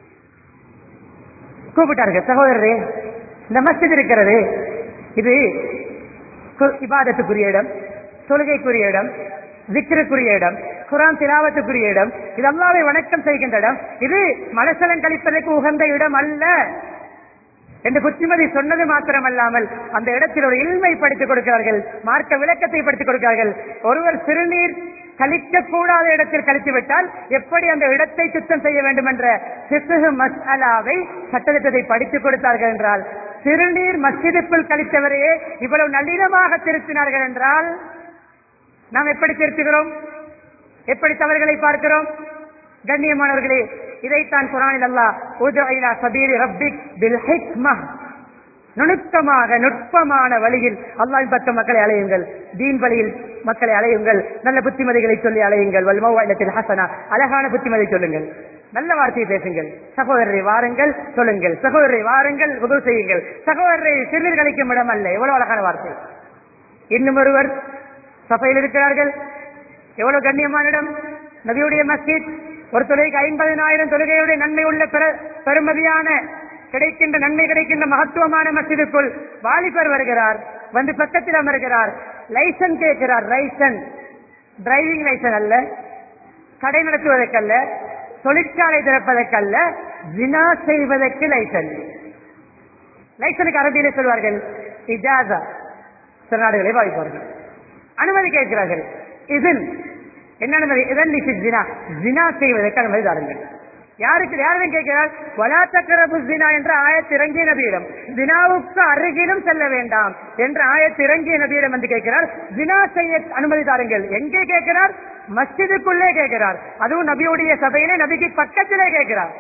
கூப்பிட்டார்கள், சகோதரரே இந்த மஸ்ஜித் இருக்கிறது, இது இபாதத்துக்குரிய இடம், தொழுகைக்குரிய இடம், திக்ருக்குரிய இடம், குர்ஆன் திலாவத்துக்குரிய இடம், இது அல்லாஹ்வை வணக்கம் செய்கின்ற இடம், இது மலசலம் கழிப்பதற்கு உகந்த இடம் அல்ல என்று புத்திமதி சொன்னது மாத்திரமல்லாமல் அந்த இடத்தில் ஒரு இல்மை படித்துக் கொடுக்கிறார்கள், மார்க்க விளக்கத்தை படித்துக் கொடுக்கிறார்கள். ஒருவர் சிறுநீர் கழிக்க கூடாத இடத்தில் கழித்து விட்டால் எப்படி அந்த இடத்தை சுத்தம் செய்ய வேண்டும் என்ற ஃபிக்ஹ் மஸ்அலாவை, சட்டத்திட்டத்தை படித்துக் கொடுத்தார்கள் என்றால், சிறுநீர் மஸ்ஜிதுக்குள் கழித்தவரையே இவ்வளவு நளினமாக திருத்தினார்கள் என்றால் நாம் எப்படி திருத்துகிறோம், எப்படி தவறுகளை பார்க்கிறோம்? கண்ணியமானவர்களே, இதைத்தான் குர்ஆனில் அல்லாஹ் உது இலா சபீலி ரப்பிக் பில் ஹிக்மஹ், நுணுக்கமாக நுட்பமான வழியில் அல்லாஹ்வின் பக்கம் மக்களை அலையுங்கள், தீன் வழியில் மக்களை அலையுங்கள், நல்ல புத்திமதிகளை சொல்லி அலையுங்கள். வல் மௌஇதத்தில் ஹஸனா, அழகான புத்திமதி சொல்லுங்கள், நல்ல வார்த்தையை பேசுங்கள். சகோதரரை வாருங்கள் சொல்லுங்கள், சகோதரரை வாருங்கள் உதவு செய்யுங்கள், சகோதரரை சிறுநீர் கழிக்கும் இடம் அல்ல. எவ்வளவு அழகான வார்த்தை. இன்னும் ஒருவர் சபையில் இருக்கிறார்கள், எவ்வளவு கண்ணியமான இடம், நபியுடைய மஸ்ஜித். ஒரு தொழுகைக்கு 50,000 தொழுகையுடைய நன்மை உள்ள பெருமதியான கிடைக்கின்ற நன்மை கிடைக்கின்ற மகத்துவமான மஸ்ஜிதுக்குள் வாலிபர் வருகிறார், வந்து பக்கத்தில் அமர்கிறார், லைசன் கேட்கிறார். லைசன் டிரைவிங் லைசன் அல்ல, கடை நடத்துவதற்கல்ல, தொழிற்சாலை திறப்பதற்கல்ல, ஜினா செய்வதற்கு லைசன். லைசனுக்கு அரபியிலே சொல்வார்கள் இஜாசா, சில நாடுகளை பாதிப்பார்கள், அனுமதி கேட்கிறார்கள். இதன் என்ன அனுமதி? இதன் ஜினா செய்வதற்கு அனுமதி தாருங்கள். யாரும் கேட்கிறார், வலா தக்ரபு ஜினா என்ற ஆயத் இறங்கிய நபியிடம், ஜினாவுக்கு அருகிலும் செல்ல வேண்டாம் என்ற ஆயத் இறங்கிய நபியிடம் வந்து கேட்கிறார், ஜினா செய்ய அனுமதி தாருங்கள். எங்கே கேட்கிறார்? மஸ்ஜிதுக்குள்ளே கேட்கிறார், அதுவும் நபியுடைய சபையிலே, நபிக்கு பக்கத்திலே கேட்கிறார்.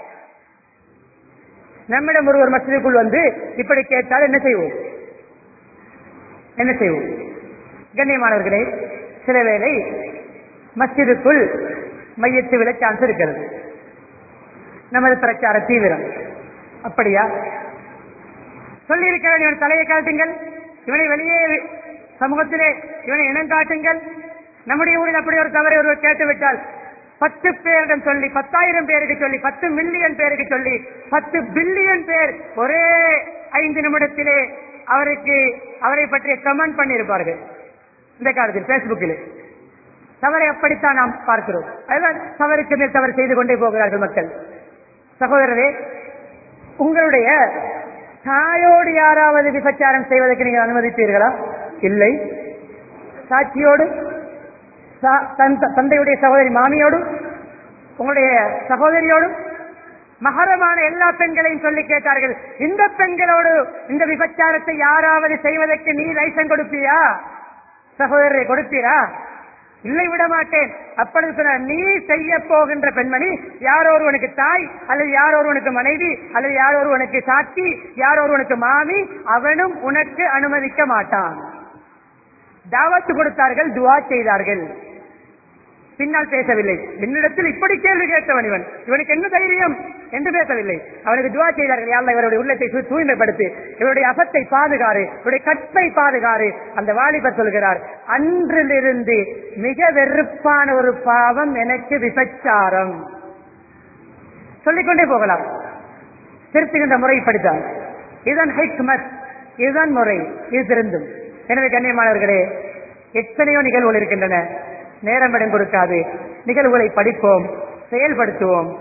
நம்மிடம் ஒருவர் மஸ்ஜிதுக்குள் வந்து இப்படி கேட்டால் என்ன செய்வோம்? கண்ணியமானவர்களே, சில வேளை மஸ்ஜிதுக்குள் மையத்து விட சான்ஸ் இருக்கிறது. நமது பிரச்சார தீவிரம் அப்படியா? சொல்லி இருக்கிறேன், இவன் தலையை காட்டுங்கள், இவனை வெளியே சமூகத்திலே இவனை இனம் காட்டுங்கள். நம்முடைய ஊரில் அப்படி ஒரு தவறை ஒருவர் கேட்டுவிட்டால் 10 பேரிடம் சொல்லி, 10,000 பேருக்கு சொல்லி, 10 மில்லியன் பேருக்கு சொல்லி, 10 பில்லியன் பேர் ஒரே 5 நிமிடத்திலே அவரை பற்றிய கமெண்ட் பண்ணியிருப்பார்கள். இந்த காலத்தில் பேஸ்புக்கில் தவறை அப்படித்தான் நாம் பார்க்கிறோம். அதுதான் தவறுக்கு மேல் தவறு செய்து கொண்டே போகிறார்கள் மக்கள். சகோதரரே, உங்களுடைய தாயோடு யாராவது விபச்சாரம் செய்வதற்கு நீங்கள் அனுமதிப்பீர்களா? இல்லை. சாட்சியோடு, தந்தையுடைய சகோதரி மாமியோடும், உங்களுடைய சகோதரியோடும், மகரமான எல்லா பெண்களையும் சொல்லி கேட்டார்கள், இந்த பெண்களோடு இந்த விபச்சாரத்தை யாராவது செய்வதற்கு நீ லைசன் கொடுப்பியா? சகோதரரை கொடுப்பீரா? இல்லை, விட மாட்டேன். அப்படி சொன்னார், நீ செய்ய போகின்ற பெண்மணி யாரோ ஒருவனுக்கு தாய், அல்லது யாரோ ஒருவனுக்கு மனைவி, அல்லது யாரோ ஒருவனுக்கு சாட்சி, யாரோ ஒருவனுக்கு மாமி, அவனும் உனக்கு அனுமதிக்க மாட்டான். தாவத்து கொடுத்தார்கள், துவா செய்தார்கள், பின்னால் பேசவில்லை. என்னிடத்தில் இப்படி கேள்வி கேட்டவன் இவனுக்கு என்ன தைரியம் என்று பேசவில்லை. அவனுக்கு துவா செய்தார்கள், யா அல்லாஹ் இவருடைய உள்ளத்தை தூய்மைப்படுத்தி, இவருடைய அகத்தை பாதுகாரு, இவருடைய கற்பை பாதுகாரு. அந்த வாலிபர் சொல்கிறார், அன்றிலிருந்து மிக வெறுப்பான ஒரு பாவம் எனக்கு விபச்சாரம். சொல்லிக்கொண்டே போகலாம். திருத்துகின்ற முறை படித்தான். இதுதான் ஹிக்மத், இதுதான் முறை, இது திருந்தும். எனவே கண்ணியமானவர்களே, எத்தனையோ நிகழ்வுகள் இருக்கின்றன, நேரம் இடம் கொடுக்காது. நிகழ்வுகளை படிப்போம், செயல்படுத்துவோம்.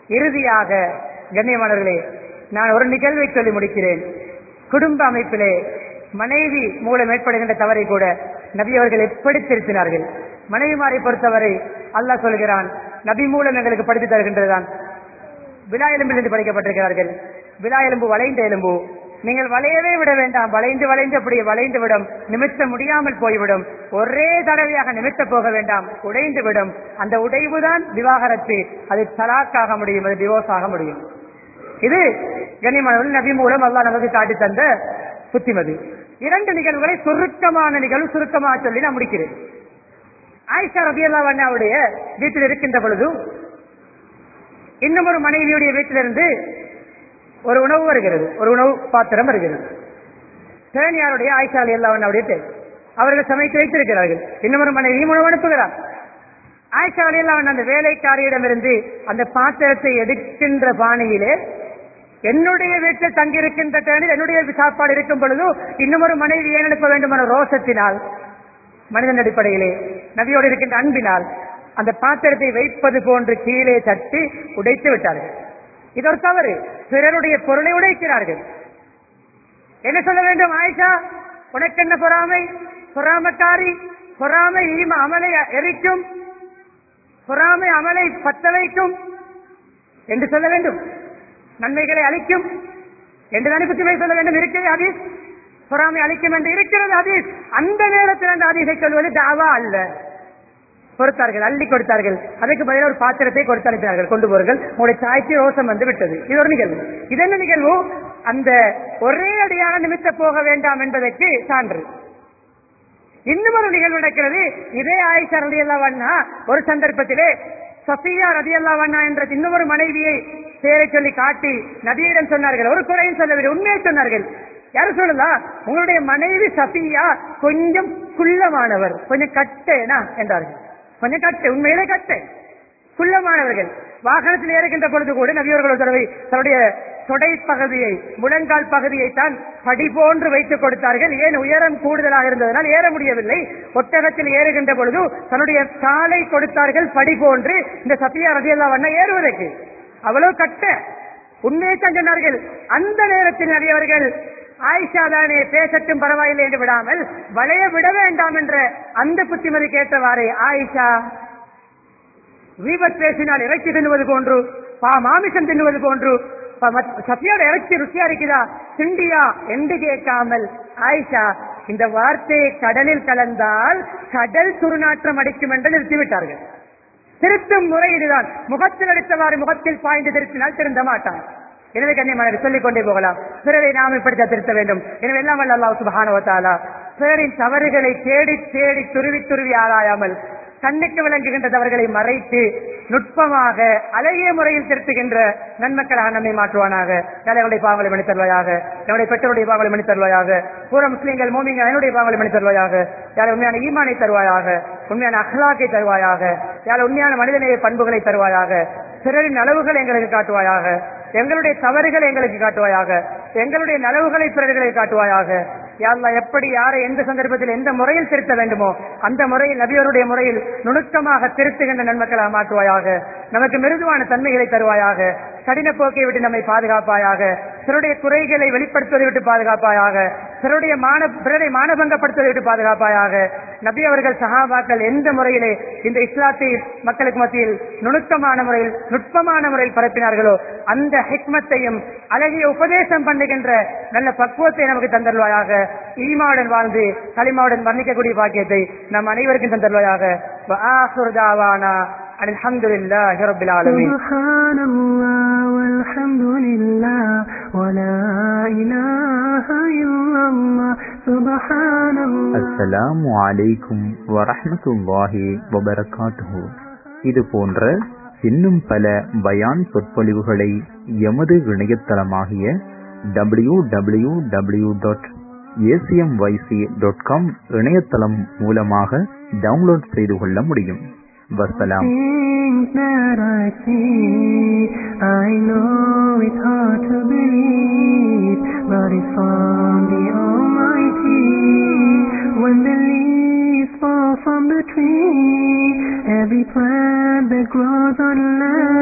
இறுதியாக கண்ணியமானவர்களே, நான் ஒரு நிகழ்வை சொல்லி முடிக்கிறேன். குடும்ப அமைப்பிலே மனைவி மூலம் ஏற்படுகின்ற தவறை கூட நபி அவர்கள் எப்படி திருத்தினார்கள். மனைவிமாரை பொறுத்தவரை அல்லாஹ் சொல்கிறான், நபி மூலம் எங்களுக்கு படித்து தருகின்றதுதான். விலா எலும்பிலிருந்து படிக்கப்பட்டிருக்கிறார்கள். விலா எலும்பு வளைந்த எலும்பு, நீங்கள் வளையவே விட வேண்டாம். வளைந்து வளைந்து அப்படியே வளைந்து விடும், நிமித்த முடியாமல் போய்விடும். ஒரே தடவையாக நிமித்த போக வேண்டாம், உடைந்து விடும். அந்த உடைவுதான் விவாகரத்து. அது தலாக்காக முடியும், அது டிவோர்ஸ் ஆக முடியும். இது கண்ணியமானவர்கள் நபி மூலம் அல்லாஹ் நமக்கு காட்டி தந்த புத்திமதி. 2 நிகழ்வுகளை சுருக்கமான நிகழ்வு சுருக்கமாக சொல்லி நான் முடிக்கிறேன். ஆயிஷா ரலியல்லாஹு அன்ஹாவுடைய வீட்டில் இருக்கின்ற பொழுது இன்னும் ஒரு மனைவியுடைய வீட்டிலிருந்து ஒரு உணவு வருகிறது, ஒரு உணவு பாத்திரம் வருகிறது. யாருடைய? ஆயிஷா ரலியல்லாஹு அன்ஹாவுடைய பேர். அவர்கள் சமைத்து வைத்திருக்கிறார்கள். இன்னும் ஒரு மனைவியும் உணவு அனுப்புகிறார். ஆயிஷா ரலியல்லாஹு அன்ஹா அந்த வேலைக்காரியிடமிருந்து அந்த பாத்திரத்தை எடுக்கின்ற பாணியிலே, என்னுடைய வீட்டில் தங்கியிருக்கின்ற டேனில் என்னுடைய சாப்பாடு இருக்கும் பொழுது இன்னும் ஒரு மனைவி ஏன் அனுப்ப வேண்டுமான ரோசத்தினால், மனிதன் அடிப்படையிலே நபியோடு இருக்கின்ற அன்பினால் அந்த பாத்திரத்தை வைப்பது போன்று கீழே தட்டி உடைத்து விட்டார்கள். இது ஒரு தவறு. பிறருடைய பொருளை உடைக்கிறார்கள். என்ன சொல்ல வேண்டும்? ஆயிஷா, உனக்கு என்ன பொறாமை? பொறாமக்காரி. பொறாமை அமலை எரிக்கும், பொறாமை அமலை பத்த வைக்கும் என்று சொல்ல வேண்டும். நன்மைகளை அளிக்கும் என்றுதான் புத்திமை சொல்ல வேண்டும். இருக்கிறது ஹதீஸ். பொறாமை அளிக்கும் என்று இருக்கிறது ஹதீஸ். அந்த நேரத்தில் அந்த ஹதீஸை சொல்வது தாவா அல்ல. கொடுத்தார்கள், அள்ளி கொடுத்தார்கள். அதற்கு பதிலாக ஒரு பாத்திரத்தை கொடுத்து அனுப்பினார்கள். கொண்டு போர்கள், உங்களுடைய தாய்க்கு ரோசம் வந்து விட்டது. இது ஒரு நிகழ்வு. இது என்ன நிகழ்வு? அந்த ஒரே அடியாக நிமித்த போக வேண்டாம் என்பதற்கு சான்று. இன்னும் ஒரு நிகழ்வு நடக்கிறது. இதே ஆயிஷா ரலியல்லாஹு அன்ஹா ஒரு சந்தர்ப்பத்திலே சஃபியா ரலியல்லாஹு அன்ஹா என்ற இன்னொரு மனைவியை பேரை சொல்லி காட்டி நபியிடம் சொன்னார்கள். ஒரு குறையும் சொல்லவில்லை, உண்மையை சொன்னார்கள். யாரும் சொல்லலாம், உங்களுடைய மனைவி சஃபியா கொஞ்சம் குள்ளமானவர், கொஞ்சம் கட்டேனா என்றார்கள். கொஞ்சம் கட்டை, உண்மையிலே கட்டை, குள்ளமானவர்கள். வாகனத்தில் ஏறுகின்ற பொழுது கூட நபியவர்கள் ஒரு தடவை தன்னுடைய தொடை பகுதியை, முழங்கால் பகுதியை தான் படி போன்று வைத்துக் கொடுத்தார்கள். ஏன்? உயரம் கூடுதலாக இருந்ததனால் ஏற முடியவில்லை. ஒட்டகத்தில் ஏறுகின்ற பொழுது தன்னுடைய காலை கொடுத்தார்கள் படி போன்று, இந்த சஃபியா ரலியல்லாஹு அன்ஹா ஏறுவதற்கு. அவ்வளவு கட்ட. உண்மையை தான் சொன்னார்கள். அந்த நேரத்தில் நபியவர்கள் ஆயிஷா தானே, பேசட்டும் பரவாயில்லை என்று விடாமல் வளைய விட வேண்டாம் என்ற அந்த புத்திமதி கேட்டவாறே, ஆயிஷா வீபத் பேசினால் இறைச்சி தின்னுவது போன்று, மாமிசம் தின்னுவது போன்று, சஃபியோட இறைச்சி ருசியா இருக்குதா, சிண்டியா என்று கேட்காமல், ஆயிஷா இந்த வார்த்தையை கடலில் கலந்தால் கடல் துர்நாற்றம் அடிக்கும் என்று நிறுத்திவிட்டார்கள். திருத்தும் முறை இதுதான். முகத்தில் அடித்தவாறு முகத்தில் பாய்ந்து திருத்தினால் திருந்த மாட்டான். எனவே கண்ணியமான சொல்லிக் கொண்டே போகலாம். பிறரை நாம் இப்படித்தான் திருத்த வேண்டும். எனவே எல்லாம் வல்ல அல்லாஹ் சுப்ஹானஹு வ தஆலா பிறரின் தவறுகளை தேடி தேடி துருவி ஆராயாமல் கண்ணுக்கு விளங்குகின்ற தவறுகளை மறைத்து நுட்பமாக அழகிய முறையில் திருத்துகின்ற நன்மக்களாக நம்மை மாற்றுவானாக. நம்முடைய பாவங்களை மன்னித் தருவாயாக. நம்முடைய பெற்றோருடைய பாவங்களை மன்னித் தருவாயாக. பூர முஸ்லிம்கள் மோமின்கள் என்னுடைய பாவங்களை மன்னித் தருவாயாக. யாரை உண்மையான ஈமானை தருவாயாக, உண்மையான அஹ்லாக்கை தருவாயாக, யாரை உண்மையான மனிதநேய பண்புகளை தருவாயாக. பிறரின் நலவுகளை எங்களுக்கு காட்டுவாயாக, எங்களுடைய தவறுகளை எங்களுக்கு காட்டுவாயாக, எங்களுடைய நலவுகளை பிறர்களை காட்டுவாயாக. யா அல்லாஹ், எப்படி யாரை எந்த சந்தர்ப்பத்தில் எந்த முறையில் திருத்த வேண்டுமோ அந்த முறையில் நபியருடைய முறையில் நுணுக்கமாக திருத்துகின்ற நன்மக்களாக மாற்றுவாயாக. நமக்கு மிருதுவான தன்மைகளை தருவாயாக. கடின போக்கை விட்டு நம்மை பாதுகாப்பாயாக. பிறருடைய குறைகளை வெளிப்படுத்துவதை விட்டு பாதுகாப்பாயாக. பிறரை மானபங்கப்படுத்துவதை விட்டு பாதுகாப்பாயாக. நபி அவர்கள் சஹாபாக்கள் எந்த முறையிலே இந்த இஸ்லாத்தை மக்களுக்கு மத்தியில் நுணுக்கமான முறையில் நுட்பமான முறையில் பரப்பினார்களோ அந்த ஹிக்மத்தையும் அழகிய உபதேசம் பண்ணுகின்ற நல்ல பக்குவத்தை நமக்கு தந்தருவாயாக. ஈமாவுடன் வாழ்ந்து கலிமாவுடன் வர்ணிக்கக்கூடிய பாக்கியத்தை நம் அனைவருக்கும் தந்தருவாயாக. الحمد لله رب العالمين. سبحان الله والحمد لله ولا إله إلا الله سبحان الله. அஸ்ஸலாமு அலைக்கும் வரஹ்மத்துல்லாஹி வபரகாத்துஹு. இது போன்ற இன்னும் பல பயான் சொற்பொழிவுகளை எமது இணையதளமாகிய www.acmyc.com இணையதளம் மூலமாக டவுன்லோட் செய்து கொள்ள முடியும். வஸ்ஸலாம். Things that I see, I know it's hard to believe, but it's from the Almighty. When the leaves fall from the tree, every plant that grows on land